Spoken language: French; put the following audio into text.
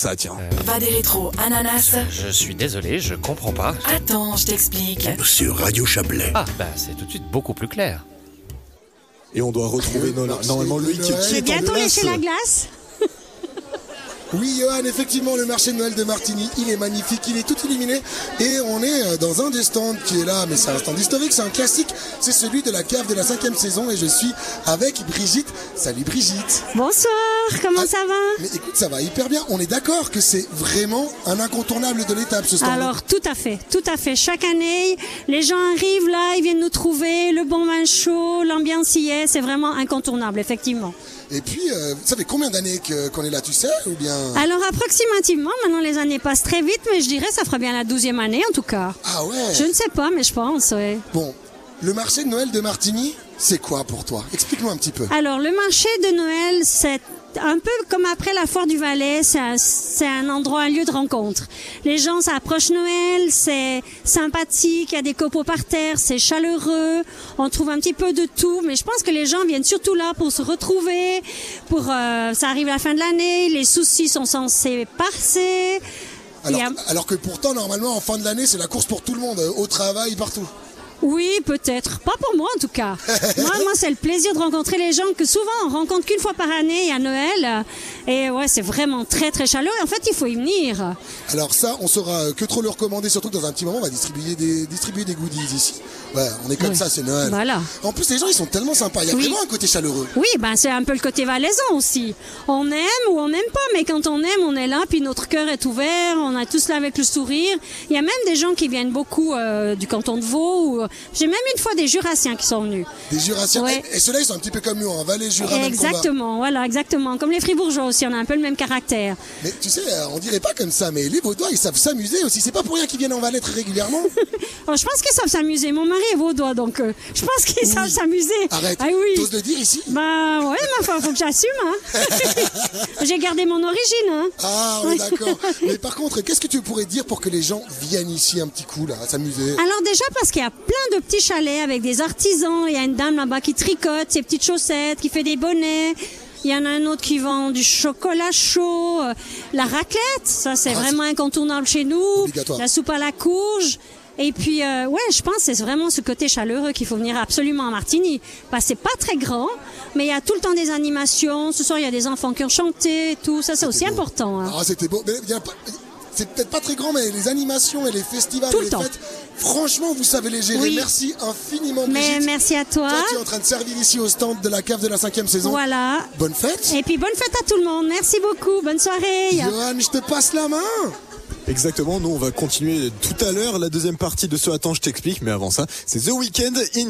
Ça tiens. Pas des rétros, ananas. Je suis désolé, je comprends pas. Attends, je t'explique. Sur Radio Chablais. Ah, bah c'est tout de suite beaucoup plus clair. Et on doit retrouver normalement Loïc qui est en Bientôt glace. lécher la glace. Oui, Johan, effectivement, le marché de Noël de Martigny, il est magnifique, il est tout illuminé. Et on est dans un des stands qui est là, mais c'est un stand historique, c'est un classique. C'est celui de la cave de la 5e saison et je suis avec Brigitte. Salut Brigitte. Bonsoir, comment ça va? Mais écoute, ça va hyper bien. On est d'accord que c'est vraiment un incontournable de l'étape, ce stand. Alors, tout à fait. Chaque année, les gens arrivent là, ils viennent nous trouver, le bon vin chaud, l'ambiance y est, c'est vraiment incontournable, effectivement. Et puis, ça fait combien d'années qu'on est là, tu sais, ou bien... Alors, approximativement, maintenant les années passent très vite, mais je dirais ça fera bien la 12e année en tout cas. Ah ouais. Je ne sais pas, mais je pense, ouais. Bon, le marché de Noël de Martigny, c'est quoi pour toi? Explique-nous un petit peu. Alors, le marché de Noël, c'est un peu comme après la foire du Valais, c'est un endroit, un lieu de rencontre. Les gens s'approchent Noël, c'est sympathique, il y a des copeaux par terre, c'est chaleureux, on trouve un petit peu de tout, mais je pense que les gens viennent surtout là pour se retrouver, ça arrive à la fin de l'année, les soucis sont censés passer. Alors que pourtant, normalement, en fin de l'année, c'est la course pour tout le monde, au travail, partout. Oui, peut-être. Pas pour moi, en tout cas. moi, c'est le plaisir de rencontrer les gens que souvent on rencontre qu'une fois par année à Noël. Et ouais, c'est vraiment très, très chaleureux. En fait, il faut y venir. Alors ça, on saura que trop le recommander, surtout que dans un petit moment, on va distribuer des goodies ici. Ouais, on est comme ça, c'est Noël. Voilà. En plus, les gens, ils sont tellement sympas. Il y a vraiment un côté chaleureux. Oui, ben c'est un peu le côté valaisan aussi. On aime ou on n'aime pas, mais quand on aime, on est là, puis notre cœur est ouvert, on a tous là avec le sourire. Il y a même des gens qui viennent beaucoup du canton de Vaud. J'ai même une fois des Jurassiens qui sont venus. Des Jurassiens. Ouais. Et ceux-là, ils sont un petit peu comme nous, en Valais, Jura, même combat. Exactement, voilà, exactement. Comme les Fribourgeois aussi, on a un peu le même caractère. Mais tu sais, on dirait pas comme ça, mais les Vaudois, ils savent s'amuser aussi. C'est pas pour rien qu'ils viennent en Valais très régulièrement. Alors, je pense qu'ils savent s'amuser. Mon mari est vaudois, donc je pense qu'ils savent s'amuser. Arrête, ah, oui. t'oses le dire ici? Bah ouais, ma foi, faut que j'assume. Hein. J'ai gardé mon origine. Hein. Ah oui, d'accord. Mais par contre, qu'est-ce que tu pourrais dire pour que les gens viennent ici un petit coup, là, à s'amuser? Alors déjà, parce qu'il y a plein de petits chalets avec des artisans. Il y a une dame là-bas qui tricote ses petites chaussettes, qui fait des bonnets. Il y en a un autre qui vend du chocolat chaud, la raclette, ça c'est vraiment incontournable chez nous. Obligatoire. La soupe à la courge. Et puis, ouais, je pense que c'est vraiment ce côté chaleureux qu'il faut venir absolument à Martigny. Parce que c'est pas très grand, mais il y a tout le temps des animations. Ce soir, il y a des enfants qui ont chanté, tout. Ça, c'est aussi beau. Important. Hein. Ah, c'était beau. Mais c'est peut-être pas très grand, mais les animations et les festivals tout et les fêtes, franchement, vous savez les gérer. Oui. Merci infiniment, Brigitte. Mais merci à toi. Toi, tu es en train de servir ici au stand de la cave de la 5e saison. Voilà. Bonne fête. Et puis, bonne fête à tout le monde. Merci beaucoup. Bonne soirée. Johan, je te passe la main. Exactement, nous on va continuer tout à l'heure la deuxième partie de ce Attends, je t'explique, mais avant ça, c'est The Weeknd in